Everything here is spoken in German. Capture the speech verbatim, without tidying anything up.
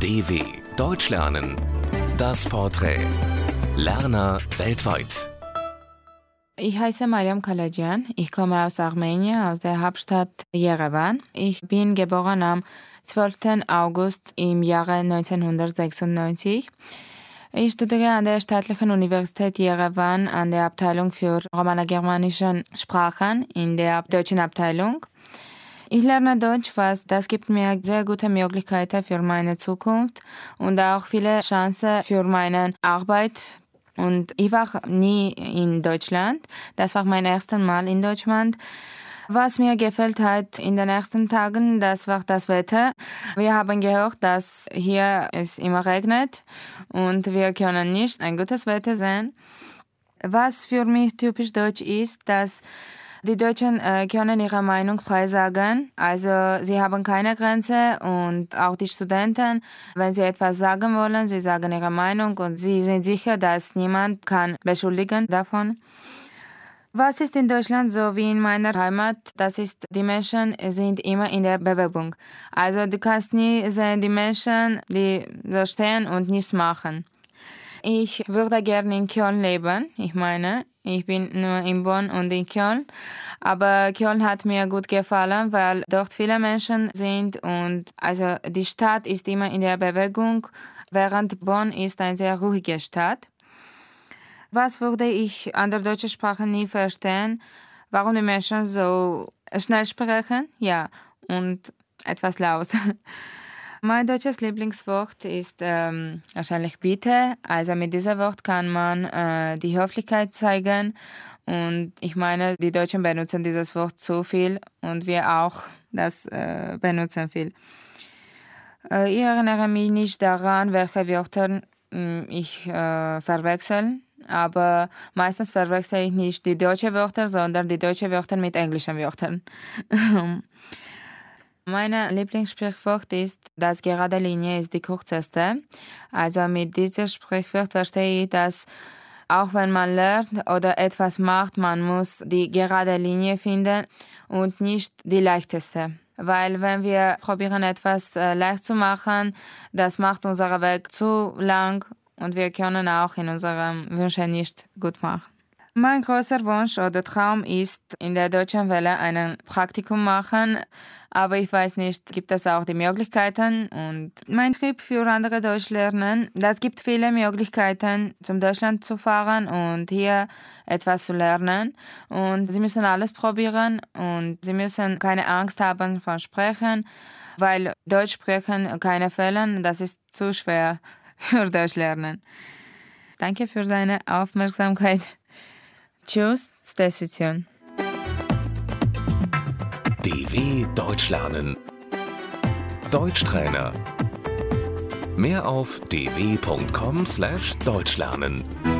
D W Deutsch lernen. Das Porträt. Lerner weltweit. Ich heiße Mariam Kalajian. Ich komme aus Armenien, aus der Hauptstadt Jerewan. Ich bin geboren am zwölften August im Jahre neunzehnhundertsechsundneunzig. Ich studiere an der Staatlichen Universität Jerewan an der Abteilung für romano-germanische Sprachen in der deutschen Abteilung. Ich lerne Deutsch, was das gibt mir sehr gute Möglichkeiten für meine Zukunft und auch viele Chancen für meine Arbeit. Und ich war nie in Deutschland. Das war mein erstes Mal in Deutschland. Was mir gefällt hat in den ersten Tagen, das war das Wetter. Wir haben gehört, dass hier es immer regnet und wir können nicht ein gutes Wetter sehen. Was für mich typisch deutsch ist, dass die Deutschen äh, können ihre Meinung frei sagen. Also sie haben keine Grenze und auch die Studenten, wenn sie etwas sagen wollen, sie sagen ihre Meinung und sie sind sicher, dass niemand kann beschuldigen davon. Was ist in Deutschland so wie in meiner Heimat? Das ist, die Menschen sind immer in der Bewegung. Also du kannst nie sehen, die Menschen, die so stehen und nichts machen. Ich würde gerne in Köln leben, ich meine, ich bin nur in Bonn und in Köln, aber Köln hat mir gut gefallen, weil dort viele Menschen sind und also die Stadt ist immer in der Bewegung, während Bonn ist eine sehr ruhige Stadt. Was würde ich an der deutschen Sprache nie verstehen? Warum die Menschen so schnell sprechen? Ja, und etwas laut. Mein deutsches Lieblingswort ist ähm, wahrscheinlich bitte. Also mit diesem Wort kann man äh, die Höflichkeit zeigen. Und ich meine, die Deutschen benutzen dieses Wort so viel und wir auch das äh, benutzen viel. Äh, ich erinnere mich nicht daran, welche Wörter äh, ich äh, verwechsel. Aber meistens verwechsel ich nicht die deutschen Wörter, sondern die deutschen Wörter mit englischen Wörtern. Mein Lieblingssprichwort ist, dass gerade Linie ist die kürzeste. Also mit diesem Sprichwort verstehe ich, dass auch wenn man lernt oder etwas macht, man muss die gerade Linie finden und nicht die leichteste. Weil wenn wir probieren, etwas äh, leicht zu machen, das macht unseren Weg zu lang und wir können auch in unseren Wünschen nicht gut machen. Mein großer Wunsch oder Traum ist, in der Deutschen Welle ein Praktikum machen, aber ich weiß nicht, gibt es auch die Möglichkeiten. Und mein Tipp für andere Deutsch lernen, das gibt viele Möglichkeiten, zum Deutschland zu fahren und hier etwas zu lernen. Und sie müssen alles probieren und sie müssen keine Angst haben vor Sprechen, weil Deutsch sprechen keine Fehler, das ist zu schwer für Deutsch lernen. Danke für deine Aufmerksamkeit. Tschüss, Stesütion. D W Deutsch lernen. Deutschtrainer. Mehr auf d w punkt com slash deutschlernen.